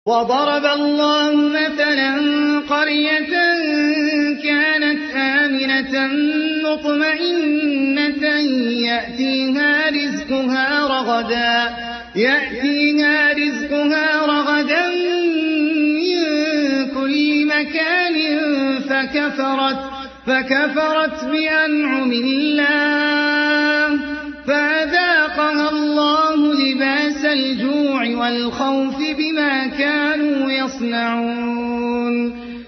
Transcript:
وضرب الله مثلا قرية كانت آمنة مطمئنة يأتيها رزقها رغدا من كل مكان فكفرت بأنعم الله فأذاقها الله لباس الجوع والخوف بما كانوا يصنعون.